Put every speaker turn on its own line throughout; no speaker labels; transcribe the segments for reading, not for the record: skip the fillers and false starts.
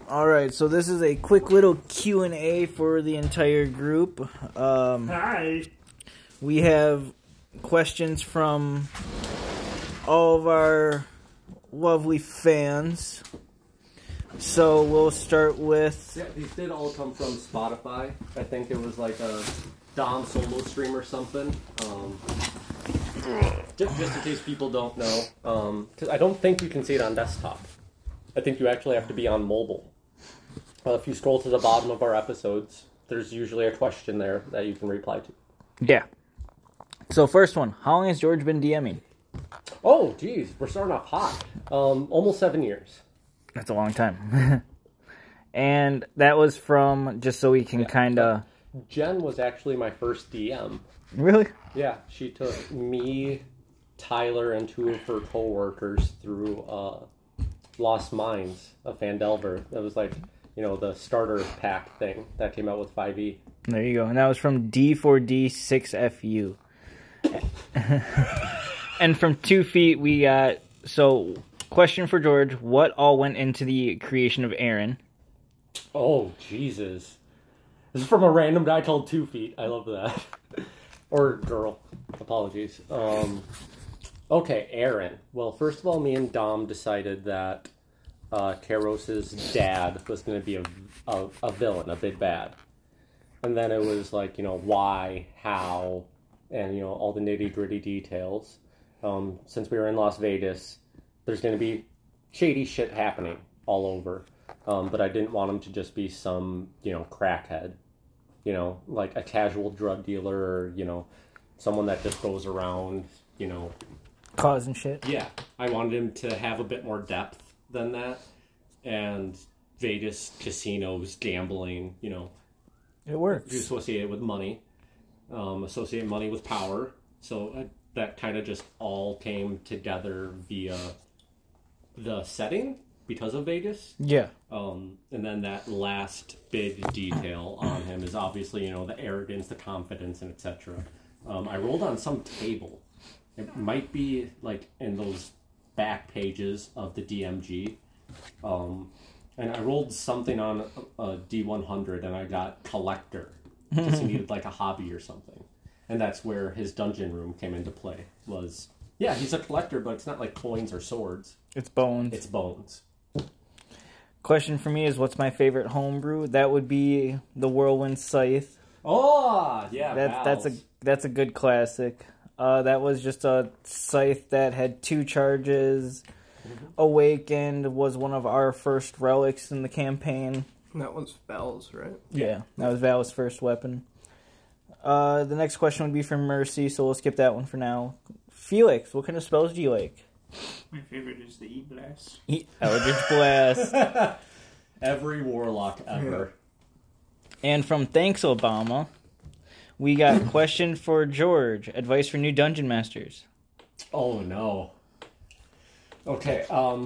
All right, so this is a quick little Q&A for the entire group.
Hi.
We have questions from all of our lovely fans. So we'll start with...
Yeah, these did all come from Spotify. I think it was like a Dom solo stream or something. Just in case people don't know. Because I don't think you can see it on desktop. I think you actually have to be on mobile. If you scroll to the bottom of our episodes, there's usually a question there that you can reply to.
Yeah. So first one, how long has George been DMing?
Oh, geez, we're starting off hot. Almost 7 years.
That's a long time. And that was from, just so we can kind of...
Jen was actually my first DM.
Really?
Yeah, she took me, Tyler, and 2 of her co-workers through Lost Mines of Phandelver. That was like, you know, the starter pack thing that came out with 5e.
There you go. And that was from D4D6FU. And from 2 feet, we got... So, question for George. What all went into the creation of Aaron?
Oh, Jesus. This is from a random guy called 2 feet. I love that. Or girl. Apologies. Okay, Aaron. Well, first of all, me and Dom decided that Kairos' dad was going to be a villain, a big bad. And then it was like, you know, why, how, and, you know, all the nitty-gritty details. Since we were in Las Vegas, there's going to be shady shit happening all over. But I didn't want him to just be some, you know, crackhead. You know, like a casual drug dealer or, you know, someone that just goes around, you know...
Causing shit?
Yeah. I wanted him to have a bit more depth than that. And Vegas, casinos, gambling, you know...
It works.
You associate it with money. Associate money with power. So that kind of just all came together via the setting because of Vegas.
Yeah.
And then that last big detail on him is obviously, you know, the arrogance, the confidence, and etc. I rolled on some table. It might be like in those back pages of the DMG. And I rolled something on a D100 and I got collector. Because he needed like a hobby or something. And that's where his dungeon room came into play. Was, yeah, he's a collector, but it's not like coins or swords.
It's bones.
It's bones.
Question for me is, what's my favorite homebrew? That would be the Whirlwind Scythe.
Oh, yeah,
that's a good classic. That was just a scythe that had 2 charges. Awakened was one of our first relics in the campaign.
That was Val's, right?
Yeah, that was Val's first weapon. The next question would be from Mercy, so we'll skip that one for now. Felix, what kind of spells do you like?
My favorite is the E-Blast.
Eldritch Blast.
Every warlock ever.
And from Thanks Obama, we got question for George. Advice for new dungeon masters.
Oh no. Okay,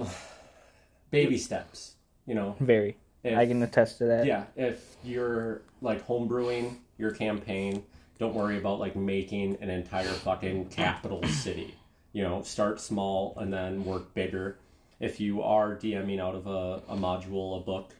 baby steps, you know.
Very. I can attest to that.
Yeah, if you're like homebrewing your campaign, don't worry about like making an entire fucking capital city. You know, start small and then work bigger. If you are DMing out of a module, a book,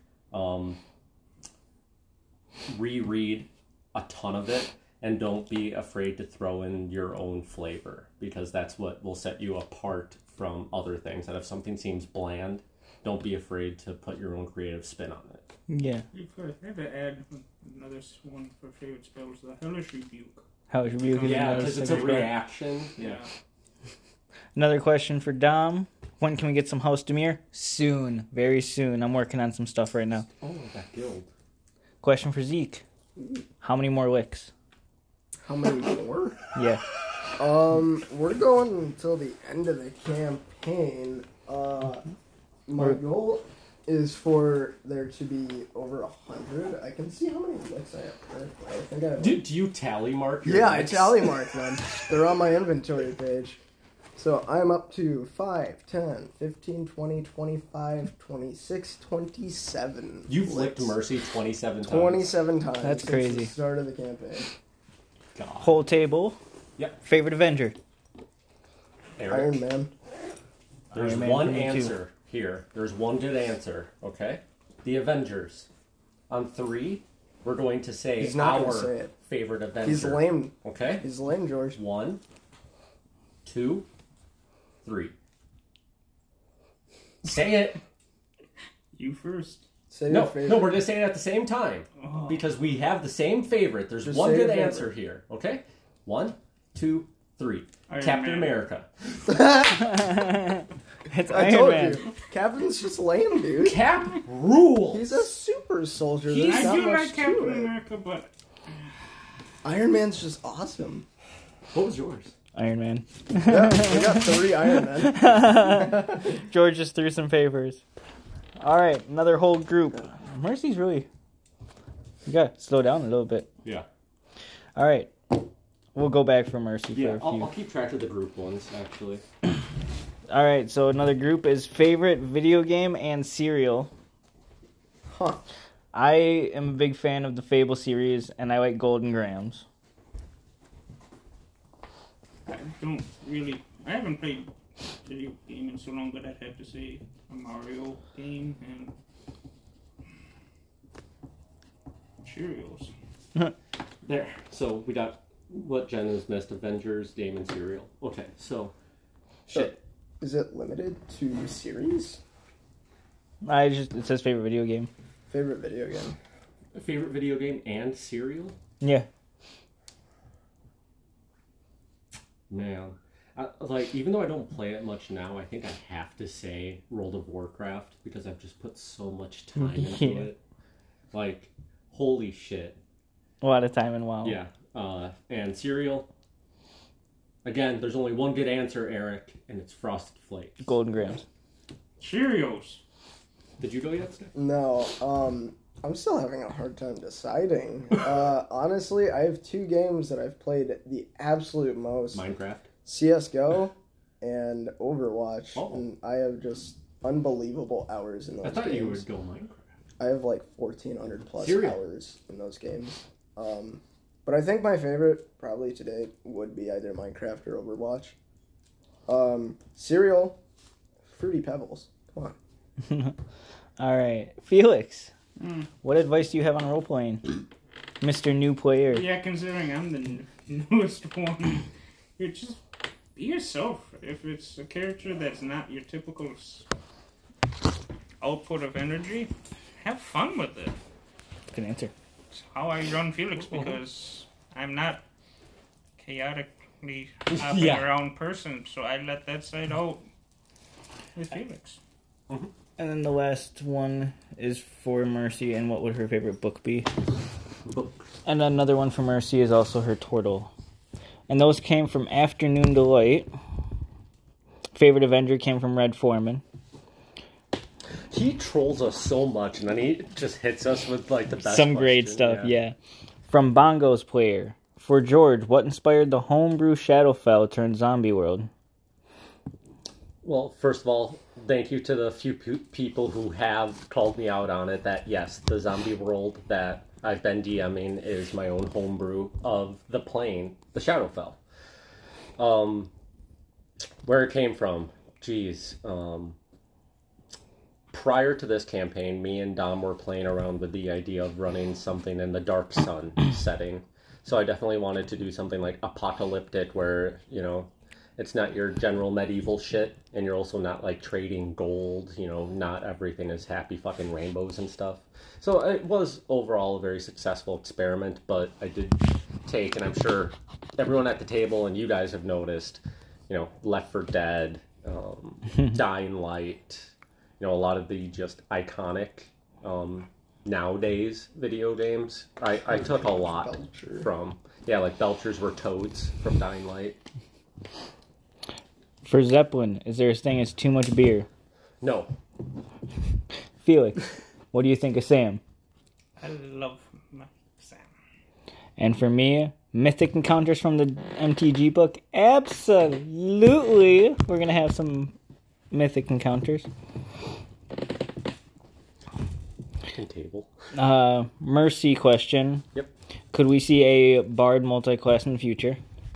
reread a ton of it and don't be afraid to throw in your own flavor because that's what will set you apart from other things. And if something seems bland, don't be afraid to put your own creative spin on it.
Yeah.
I have to add another one for favorite spells, the Hellish Rebuke.
Hellish Rebuke is
Yeah,
another
because it's a
spell.
reaction.
Yeah.
Another question for Dom. When can we get some House Demir? Soon. Very soon. I'm working on some stuff right now.
Oh, that guild.
Question for Zeke. How many more licks?
How many more?
Yeah.
We're going until the end of the campaign. My goal is for there to be over 100. I can see how many licks I have. I think I have.
Do you tally mark your
Yeah,
licks?
I tally mark them. They're on my inventory page. So I'm up to 5, 10, 15, 20, 25, 26, 27.
You've
licks.
licked Mercy 27 times.
27 times.
That's
since
crazy.
the start of the campaign.
God.
Whole table.
Yep.
Favorite Avenger.
Eric.
Iron Man.
There's
Iron Man
one
for me, too.
answer here. There's one good answer, okay? The Avengers. On 3, we're going to say
He's not
our
gonna say it.
favorite Avenger.
He's lame.
Okay?
He's lame, George.
1, 2, 3. Say it.
You first.
Say your
No,
favorite.
no, we're going to say it at the same time.
Oh.
Because we have the same favorite. There's
Just
one
say
good
your favorite.
answer here. Okay? 1, 2, 3.
Iron
Captain
Man.
America.
It's
I
Iron
told
Man.
you. Captain's just lame, dude.
Cap rules.
He's a super soldier.
He's-
There's
I
not
do
much
like
to
Captain
it.
America, but
Iron Man's just awesome.
What was yours?
Iron Man.
Yeah, we got 3 Iron Men.
George just threw some papers. All right, another whole group. Mercy's really. You gotta slow down a little bit.
Yeah.
All right, we'll go back for Mercy
Yeah,
for a few.
I'll keep track of the group ones, actually.
All right, so another group is favorite video game and cereal.
Huh.
I am a big fan of the Fable series, and I like Golden Grams.
I don't really. I haven't played video game in so long, but I'd have to say a Mario game and Cheerios.
There. So we got what Jen has missed: Avengers, Damon, Serial. Okay, so shit.
Is it limited to series?
It says favorite video game.
Favorite video game?
Favorite video game and Serial?
Yeah.
Man, like even though I don't play it much now, I think I have to say World of Warcraft because I've just put so much time into
Yeah.
it. Like, holy shit.
A lot of time and WoW.
Yeah. And Serial. Again, there's only one good answer, Eric, and it's Frosted Flakes.
Golden Grams.
Cheerios.
Did you go yet, Steph?
No, I'm still having a hard time deciding. Honestly, I have 2 games that I've played the absolute most.
Minecraft.
CSGO and Overwatch.
Oh.
And I have just unbelievable hours in those
I thought
games.
you would go Minecraft.
I have like 1,400 plus
Serial.
hours in those games. But I think my favorite probably today would be either Minecraft or Overwatch. Cereal, Fruity Pebbles. Come on.
All right, Felix.
Mm.
What advice do you have on role playing, Mr. New Player?
Yeah, considering I'm the newest one, you just be yourself. If it's a character that's not your typical output of energy, have fun with it.
Good answer.
It's how I run Felix because I'm not chaotically hopping
Yeah.
around person, so I let that side out with Felix.
And then the last one is for Mercy, and what would her favorite book be? And another one for Mercy is also her turtle. And those came from Afternoon Delight. Favorite Avenger came from Red Foreman.
He trolls us so much, and then he just hits us with like the best.
Some great
question.
stuff, yeah. From Bongos Player. For George, what inspired the homebrew Shadowfell turned zombie world?
Well, first of all, thank you to the few people who have called me out on it. That yes, the zombie world that I've been DMing is my own homebrew of the plane, the Shadowfell. Where it came from, geez. Prior to this campaign, me and Dom were playing around with the idea of running something in the Dark Sun setting. So I definitely wanted to do something like apocalyptic where, you know, it's not your general medieval shit, and you're also not like trading gold, you know, not everything is happy fucking rainbows and stuff. So it was overall a very successful experiment, but I did take, and I'm sure everyone at the table and you guys have noticed, you know, Left 4 Dead, Dying Light, you know, a lot of the just iconic nowadays video games. I took a lot
Belcher.
from, yeah, like Belchers were toads from Dying Light.
For Zeppelin, is there a thing as too much beer?
No.
Felix, what do you think of Sam?
I love my Sam.
And for me, Mythic Encounters from the MTG book? Absolutely! We're going to have some Mythic Encounters.
Table.
Mercy question.
Yep.
Could we see a Bard multi-class in the future?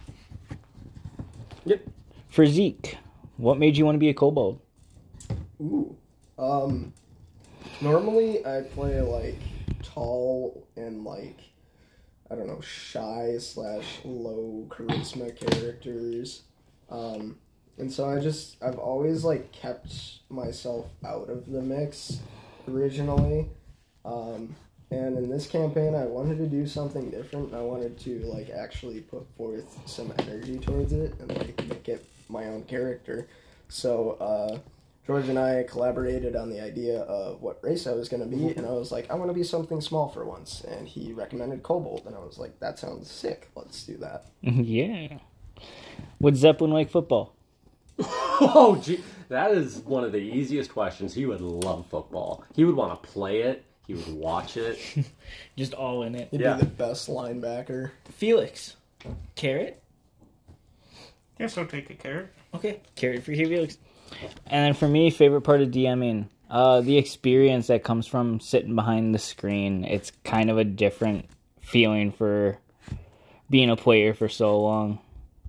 Yep.
For Zeke, what made you want to be a kobold?
Ooh. Normally, I play like tall and like I don't know, shy / low charisma characters, and so I've always like kept myself out of the mix originally, and in this campaign I wanted to do something different. I wanted to like actually put forth some energy towards it and like make it my own character. So George and I collaborated on the idea of what race I was going to be, and I was like, I want to be something small for once. And he recommended Kobold, and I was like, that sounds sick. Let's do that.
Yeah. Would Zeppelin like football?
Oh, gee. That is one of the easiest questions. He would love football. He would want to play it. He would watch it.
Just all in it.
He'd
Yeah.
be the best linebacker.
Felix. Carrot?
Yes, I'll take a carrot.
Okay. Carrot for Felix. And then for me, favorite part of DMing, the experience that comes from sitting behind the screen. It's kind of a different feeling for being a player for so long.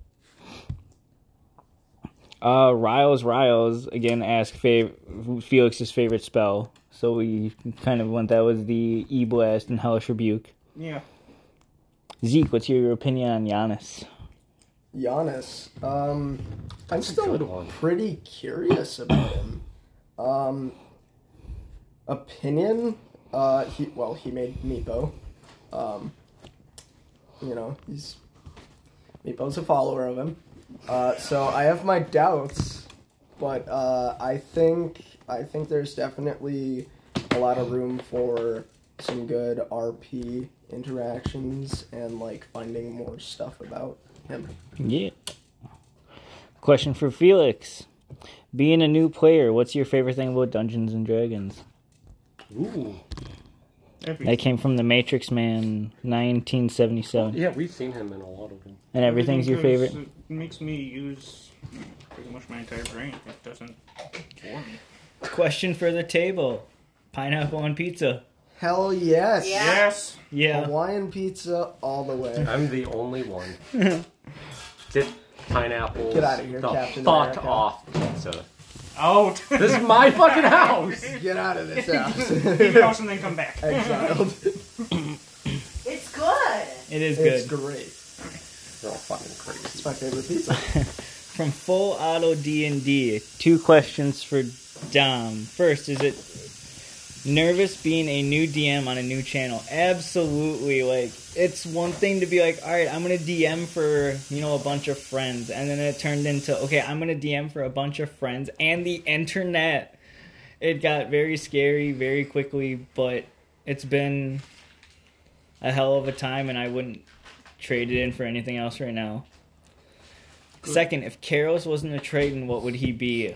Riles again asked Felix's favorite spell. So we kind of went, that was the E-Blast and Hellish Rebuke.
Yeah.
Zeke, what's your opinion on Giannis?
Giannis. I'm
a
still
good one.
pretty curious about him. Opinion. He made Meepo. Meepo's a follower of him. So I have my doubts, but I think there's definitely a lot of room for some good RP interactions and like finding more stuff about him.
Yeah. Question for Felix. Being a new player, what's your favorite thing about Dungeons and Dragons?
Ooh.
That came from the Matrix Man, 1977.
Yeah, we've seen him in a lot of them.
And everything's your favorite?
It makes me use pretty much my entire brain. It doesn't bore me.
Question for the table. Pineapple on pizza.
Hell yes.
Yeah.
Yes.
Yeah.
Hawaiian pizza all the way.
I'm the only one. Get pineapples.
Get outta here,
the
Captain
fuck
America.
off pizza.
Out.
This is my fucking house.
Get out of this
Leave the
house.
house and then come back.
Exiled.
It's good.
It is
It's
good.
great.
You're all fucking crazy.
It's my favorite pizza.
From Full Auto D&D, 2 questions for Dom. First, is it nervous being a new DM on a new channel? Absolutely. Like, it's one thing to be like, all right, I'm going to DM for, a bunch of friends. And then it turned into, okay, I'm going to DM for a bunch of friends and the internet. It got very scary very quickly, but it's been a hell of a time, and I wouldn't trade it in for anything else right now. Good. Second, if Karos wasn't a Triton, what would he be?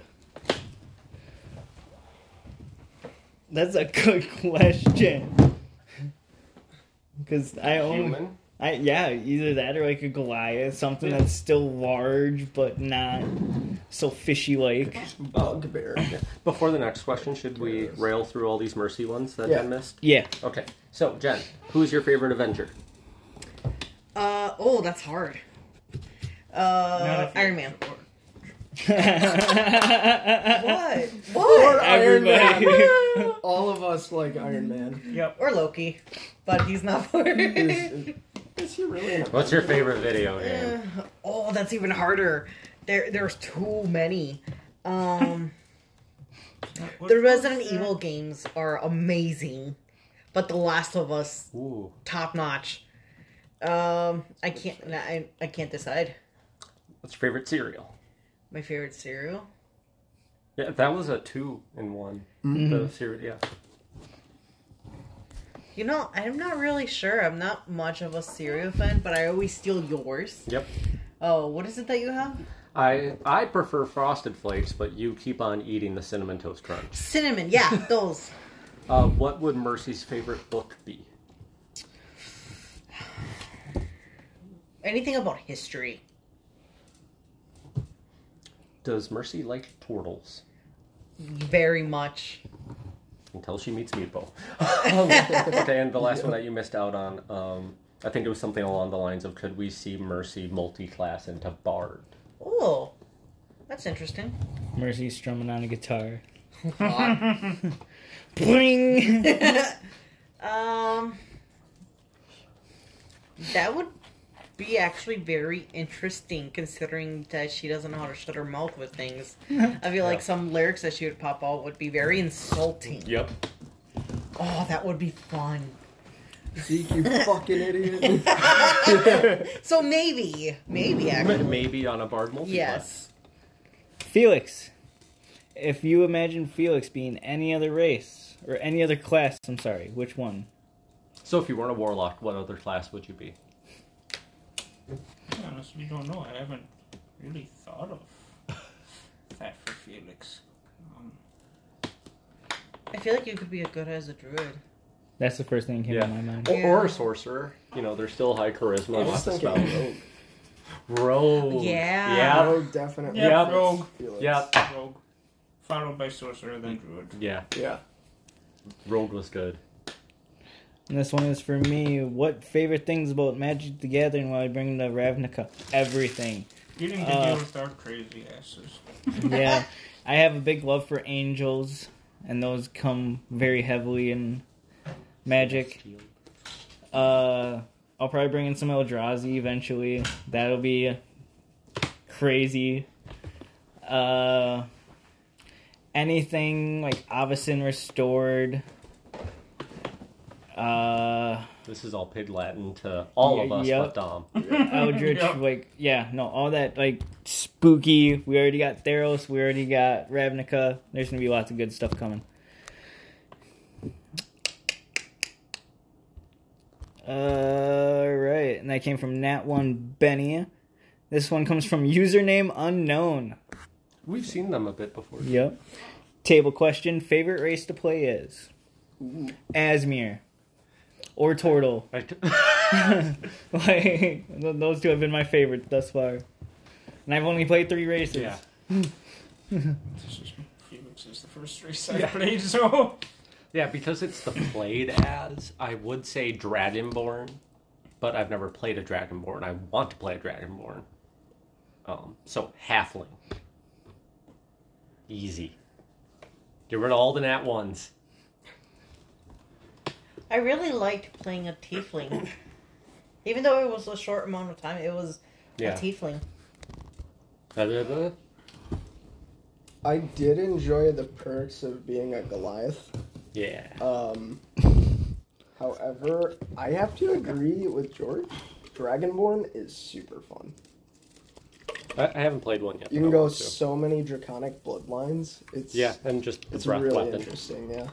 That's a good question. Because I own...
Human?
Either that or like a Goliath, something that's still large but not so fishy-like.
Bugbear.
Before the next question, should we rail through all these Mercy ones that I missed?
Yeah.
Okay. So, Jen, who's your favorite Avenger?
That's hard. Iron Man. What?
Or Iron
Everybody.
Man. All of us like Iron Man.
Yep.
Or Loki. But he's not for
Is he really an
What's your favorite video game?
that's even harder. There's too many. The Resident Evil games are amazing. But The Last of Us,
Ooh.
top notch. I can't decide.
What's your favorite cereal?
My favorite cereal?
Yeah, that was a 2-in-1.
Mm-hmm.
The cereal, yeah.
I'm not really sure. I'm not much of a cereal fan, but I always steal yours.
Yep.
Oh, what is it that you have?
I prefer Frosted Flakes, but you keep on eating the Cinnamon Toast Crunch.
Cinnamon, yeah, those.
What would Mercy's favorite book be?
Anything about history.
Does Mercy like turtles?
Very much.
Until she meets Meatball. Okay, and the last one that you missed out on, I think it was something along the lines of, could we see Mercy multi-class into Bard?
Oh, that's interesting.
Mercy strumming on a guitar. Bring.
That would be actually very interesting considering that she doesn't know how to shut her mouth with things. I feel like some lyrics that she would pop out would be very insulting.
Yep.
Oh, that would be fun.
Zeke, you fucking idiot.
So maybe actually.
Maybe on a Bard multiplex.
Yes.
Felix. If you imagine Felix being any other race or any other class, I'm sorry, which one?
So if you weren't a warlock, what other class would you be?
I honestly don't know. I haven't really thought of that for Felix.
I feel like you could be good as a druid.
That's the first thing that came to my mind.
Or a sorcerer. You know, they're still high charisma.
I was
Lots of
thinking
spells.
rogue.
Rogue.
Yeah.
Yeah.
Rogue definitely.
Yeah,
Yep.
rogue.
Felix.
Yep.
Rogue. Followed by sorcerer, then druid.
Yeah.
Yeah.
Rogue was good.
And this one is for me. What favorite things about Magic the Gathering while I bring to Ravnica? Everything.
Getting to deal with our crazy asses.
Yeah. I have a big love for angels, and those come very heavily in Magic. I'll probably bring in some Eldrazi eventually. That'll be crazy. Anything like Avacyn Restored.
This is all Pig Latin to all of us
Yep.
but Dom.
Eldritch, all that, like, spooky. We already got Theros, we already got Ravnica. There's gonna be lots of good stuff coming. Alright, and that came from Nat1 Benny. This one comes from username unknown.
We've seen them a bit before.
Yep. Table question, favorite race to play is? Asmir. Or Tortle. Like, those two have been my favorite thus far. And I've only played 3 races.
Yeah.
This is Felix is the first race I played, so
Yeah, because it's the played as, I would say Dragonborn, but I've never played a Dragonborn. I want to play a Dragonborn. So Halfling. Easy. Get rid of all the nat ones.
I really liked playing a tiefling. Even though it was a short amount of time, it was a tiefling.
I did enjoy the perks of being a Goliath.
Yeah.
However, I have to agree with George. Dragonborn is super fun.
I haven't played one yet.
You can go so many draconic bloodlines. It's
and just
it's
breath
really
weapon.
interesting. Yeah.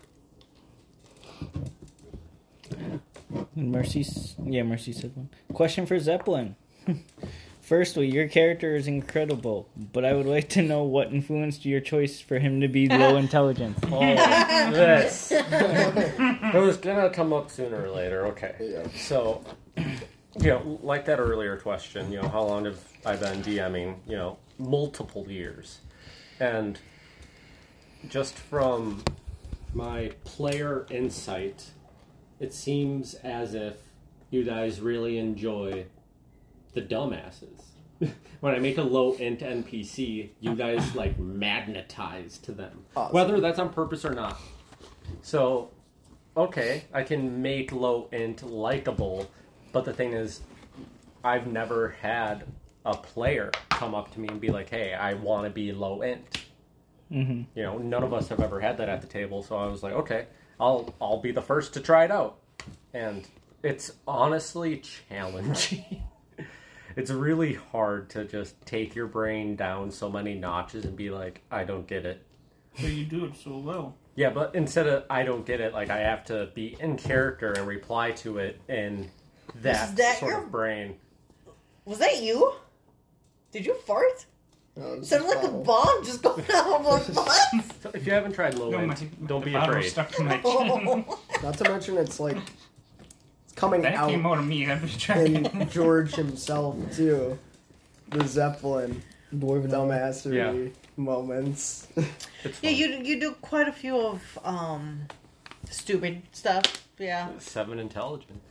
Mercy said one. Question for Zeppelin. Firstly, your character is incredible, but I would like to know what influenced your choice for him to be low intelligence.
Oh, this. It was gonna come up sooner or later. Okay.
Yeah.
So, like that earlier question, how long have I been DMing? Multiple years. And just from my player insight, it seems as if you guys really enjoy the dumbasses. When I make a low int NPC, you guys magnetize to them.
Awesome.
Whether that's on purpose or not. So, okay, I can make low int likable, but the thing is, I've never had a player come up to me and be like, hey, I want to be low int.
Mm-hmm.
None of us have ever had that at the table, so I was like, okay, I'll be the first to try it out. And it's honestly challenging. It's really hard to just take your brain down so many notches and be like, I don't get it.
but you do it so well.
Yeah, but instead of I don't get it, I have to be in character and reply to it in that sort of brain.
Was that you? Did you fart?
No,
Sounded like a bomb just going off. Like, what?
So if you haven't tried low int, don't be
bottle
afraid.
stuck to my chin.
Not to mention, it's coming
That
out
came out of me every time.
in George himself too. The Zeppelin dumbassery moments.
It's
Yeah,
fun.
you do quite a few of stupid stuff. Yeah.
7 intelligence.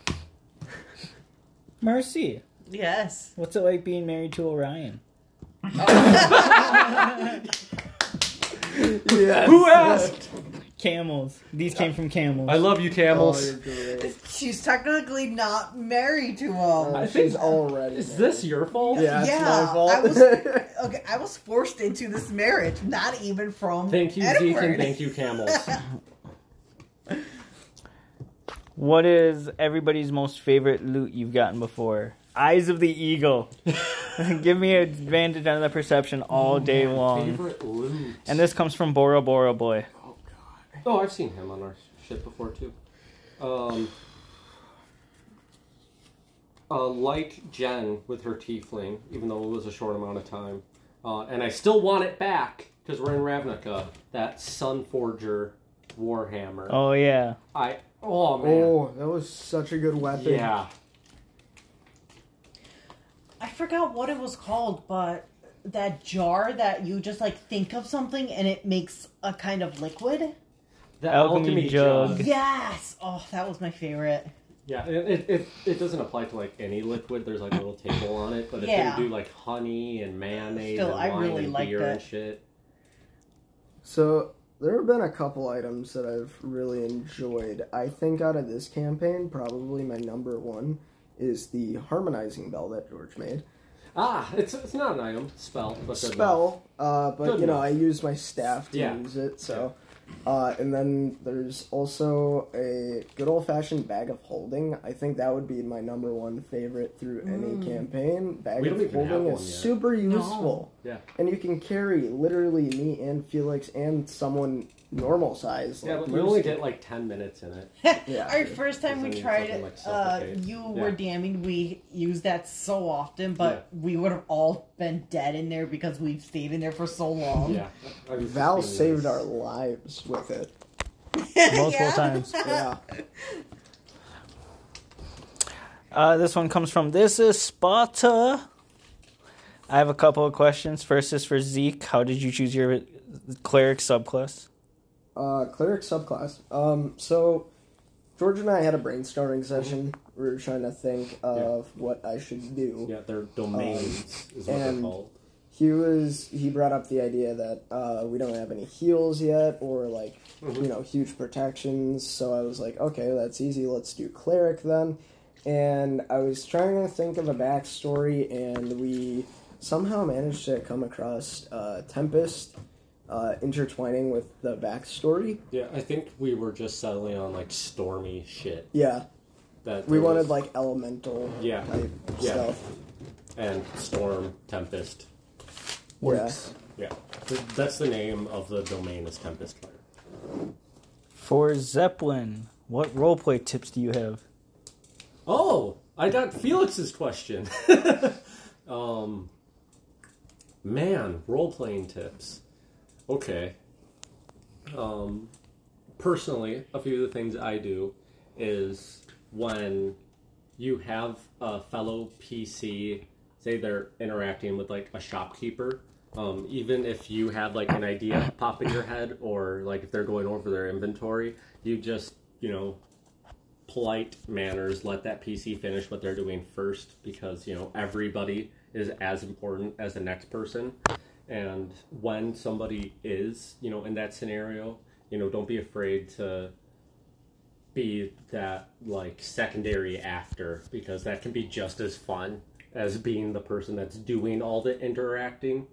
Mercy,
Yes.
what's it like being married to Orion?
Yes.
Who asked?
Camels. These came from camels.
I love you,
Oh,
camels.
you're great.
She's technically not married to him.
I think-
She's already.
Is this your fault?
Yeah, it's
Yeah,
my fault.
I was okay. I was forced into this marriage, not even from
Thank you,
Edward.
Zeke, and thank you, camels.
What is everybody's most favorite loot you've gotten before? Eyes of the Eagle. Give me advantage on the perception all day long.
Favorite loot.
And this comes from Bora Bora Boy.
Oh, I've seen him on our ship before too. Like Jen with her tiefling, even though it was a short amount of time, and I still want it back because we're in Ravnica. That Sunforger Warhammer.
Oh, yeah.
Oh man.
Oh, that was such a good weapon.
Yeah.
I forgot what it was called, but that jar that you just like think of something and it makes a kind of liquid.
The
Alchemy jug.
Yes. Oh, that was my favorite.
Yeah, it doesn't apply to like any liquid. There's like a little table on it, but if
Yeah.
you do like honey and mayonnaise
Still,
and
I
wine
really
and
liked
beer and
it.
shit.
So there have been a couple items that I've really enjoyed. I think out of this campaign, probably my number one is the harmonizing bell that George made.
It's not an item, spell, but good
Spell, but
Good
you know,
enough.
I use my staff to
Yeah.
use it, so. And then there's also a good old-fashioned bag of holding. I think that would be my number one favorite through any campaign. Bag
We
of
don't even have
holding
one
is
yet.
super useful.
Yeah.
And you can carry literally me and Felix and someone normal size.
Yeah,
like
but we only
Mercy.
get like 10 minutes in it.
Yeah.
Our first time we
Doesn't
tried
fucking,
it,
like, suffocate.
you
Yeah.
were damning. We used that so often, but we would have all been dead in there because we've stayed in there for so long.
Yeah. I was
Val
just
saved
being
our lives with it.
Multiple
Yeah.
times.
Yeah.
This one comes from This Is Sparta. I have a couple of questions. First is for Zeke. How did you choose your cleric subclass?
Cleric subclass. So George and I had a brainstorming session. We were trying to think of what I should do.
Yeah, their domains is what they're
and-
called.
He brought up the idea that we don't have any heals yet or like huge protections, so I was like, okay, that's easy, let's do cleric then. And I was trying to think of a backstory, and we somehow managed to come across Tempest intertwining with the backstory.
Yeah, I think we were just settling on like stormy shit.
Yeah,
That
we
there
wanted
was-
like elemental
Yeah.
type
Yeah.
stuff.
and storm, tempest.
Works.
Yeah, that's the name of the domain is Tempest Fire.
For Zeppelin, what roleplay tips do you have?
Oh, I got Felix's question. Man, role-playing tips. Okay. Personally, a few of the things I do is when you have a fellow PC, say they're interacting with like a shopkeeper, even if you have like an idea pop in your head, or like if they're going over their inventory, you just, polite manners, let that PC finish what they're doing first, because everybody is as important as the next person. And when somebody is in that scenario, don't be afraid to be that like secondary actor, because that can be just as fun as being the person that's doing all the interacting.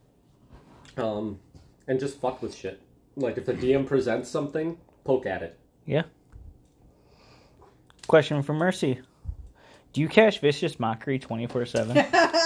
And just fuck with shit. Like if the DM presents something, poke at it.
Yeah. Question for Mercy. Do you cast Vicious Mockery 24/7?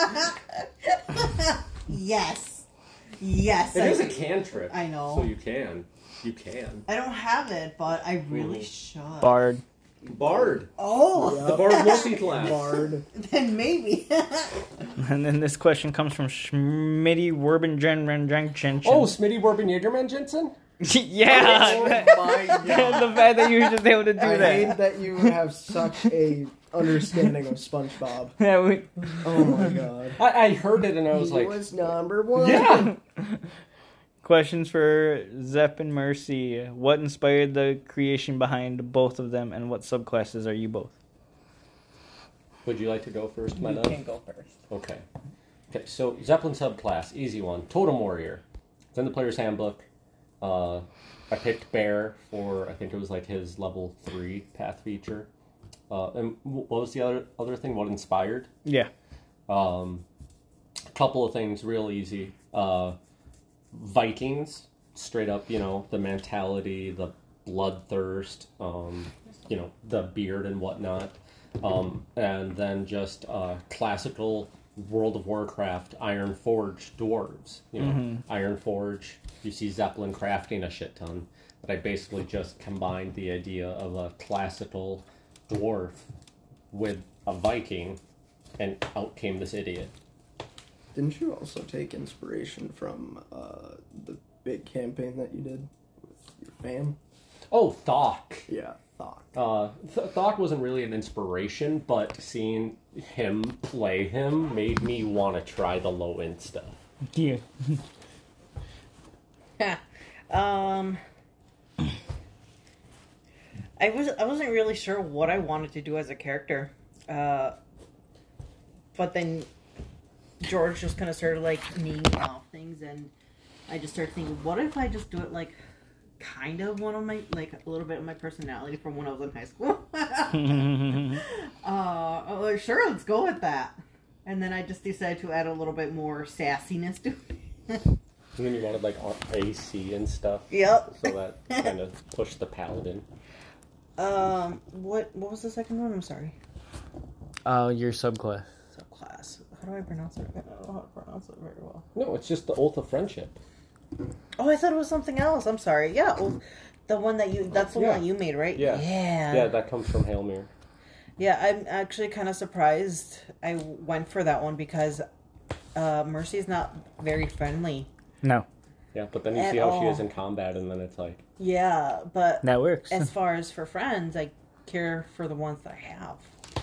Yes. Yes.
It
I
is a
do.
cantrip.
I know.
So you can. You can.
I don't have it, but I really should.
Bard.
Bard.
Oh,
The Bard multi-class.
Bard.
then maybe.
And then this question comes from Schmitty Werbenjen.
Oh, Smitty Warben Jaegerman Jensen?
Yeah!
Oh my god.
The fact that you were just able to do
I
that.
hate that you have such a understanding of SpongeBob.
Yeah, we,
Oh my god.
I heard it and I was
He
like,
was number one.
yeah.
questions for Zepp and Mercy. What inspired the creation behind both of them, and what subclasses are you both?
Would you like to go first, my
You
love?
can go first.
Okay. Okay, so Zeppelin subclass, easy one. Totem Warrior. It's in the player's handbook. I picked Bear for, I think it was like his level 3 path feature. And what was the other thing? What inspired?
Yeah.
A couple of things real easy. Vikings, straight up, the mentality, the bloodthirst, the beard and whatnot. And then just classical World of Warcraft Iron Forge dwarves. Iron Forge, you see Zeppelin crafting a shit ton. But I basically just combined the idea of a classical dwarf with a Viking, and out came this idiot.
Didn't you also take inspiration from the big campaign that you did with your fam?
Oh, Thok.
Yeah, Thok.
Thok wasn't really an inspiration, but seeing him play him made me want to try the low-end stuff.
Yeah.
I wasn't really sure what I wanted to do as a character, but then George just kind of started like naming off things, and I just started thinking, what if I just do it like kind of one of my, like a little bit of my personality from when I was in high school. Sure, let's go with that. And then I just decided to add a little bit more sassiness to it.
And then you wanted like AC and stuff.
Yep.
So that kind of pushed the paladin.
What was the second one? I'm sorry.
Your subclass.
Subclass. How do I pronounce it? I don't know how to pronounce it very well.
No, it's just the Oath of Friendship.
Oh, I thought it was something else. I'm sorry. Yeah, the one that that's the one that you made, right?
Yeah.
Yeah.
Yeah, that comes from Hailmere.
Yeah, I'm actually kind of surprised I went for that one because Mercy's not very friendly.
No.
Yeah, but then you see how she is in combat, and then it's like...
Yeah, but
that works.
As far as for friends, I care for the ones that I have.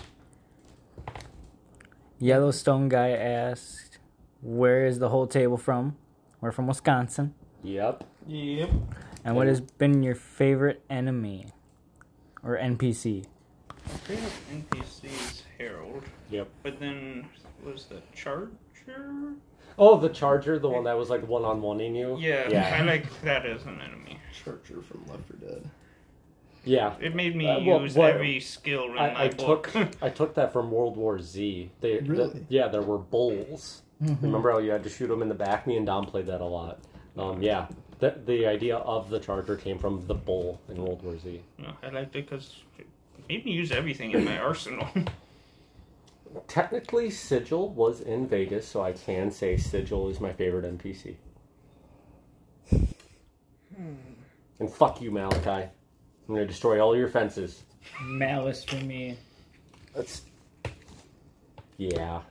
Yellowstone guy asked, where is the whole table from? We're from Wisconsin.
Yep.
And what has been your favorite enemy? Or NPC?
My favorite NPC is Harold.
Yep.
But then, was the Charger?
Oh, the Charger, the one that was like one-on-one-ing you?
Yeah, I like that as an enemy.
Charger from Left 4 Dead.
Yeah.
It made me use every skill in my book.
I took that from World War Z.
Really?
There were bulls. Mm-hmm. Remember how you had to shoot them in the back? Me and Dom played that a lot. Yeah. The idea of the Charger came from the bull in World War Z.
No, I liked it because it made me use everything in my arsenal.
Technically, Sigil was in Vegas, so I can say Sigil is my favorite NPC. And fuck you, Malachi. I'm going to destroy all your fences.
Malice for me.
That's... Yeah.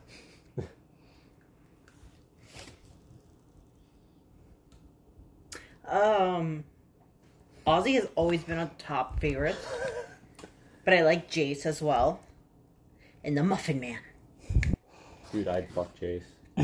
Ozzy has always been a top favorite. But I like Jace as well. And the Muffin Man.
Dude, I'd fuck Jace.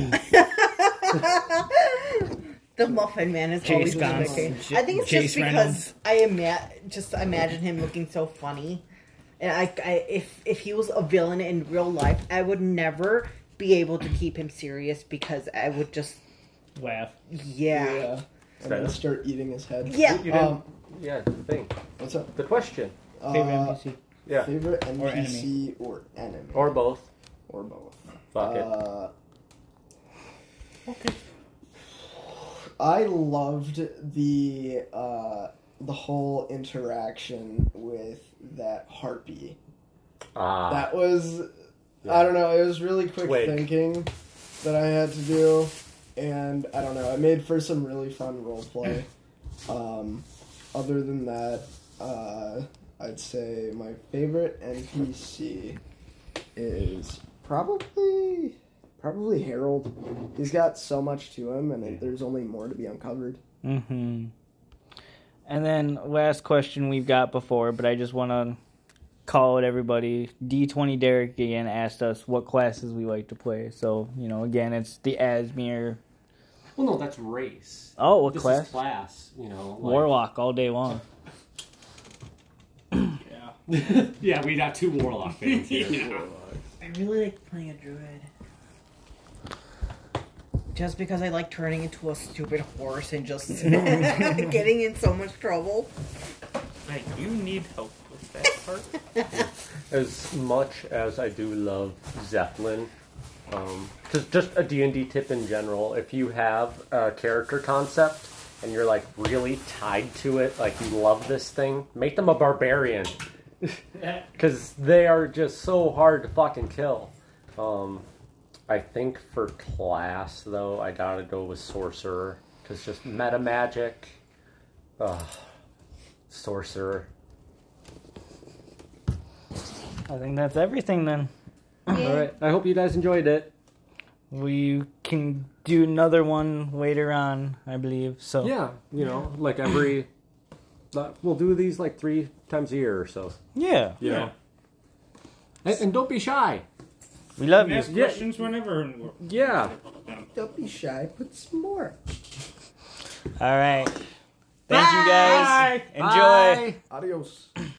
The Muffin Man is
Jace
always
Guns.
my favorite. I think it's
Jace
just because I imagine him looking so funny. And if he was a villain in real life, I would never be able to keep him serious because I would just
laugh.
Yeah.
And then start eating his head.
Yeah.
Yeah, the thing.
What's up?
The question.
Favorite NPC.
Yeah.
Favorite NPC or enemy?
Or both.
Or both.
Fuck it.
Okay.
I loved the whole interaction with that harpy. That was, I don't know, it was really quick thinking that I had to do, and I don't know, it made for some really fun roleplay. Other than that, I'd say my favorite NPC is probably Harold. He's got so much to him, and there's only more to be uncovered.
Mm-hmm. And then last question we've got before, but I just want to call out everybody. D20 Derek again asked us what classes we like to play. So, again, it's the Asmir.
Well, no, that's race.
Oh, what
this
class?
Is class, Like...
Warlock all day long.
Yeah, we got two Warlock fans here.
I really like playing a druid. Just because I like turning into a stupid horse and just getting in so much trouble.
I do need help with that part.
As much as I do love Zeppelin, just a D&D tip in general, if you have a character concept and you're like really tied to it, like you love this thing, make them a barbarian. Because they are just so hard to fucking kill. I think for class, though, I gotta go with Sorcerer. Because just meta magic. Sorcerer.
I think that's everything then.
Alright, I hope you guys enjoyed it.
We can do another one later on, I believe. So
Yeah, you know, like every... We'll do these like 3 times a year or so.
Yeah.
You know? And don't be shy.
We love you.
Ask questions whenever. And
Yeah.
Don't be shy. Put some more.
All right. Thank you guys. Enjoy.
Bye.
Adios.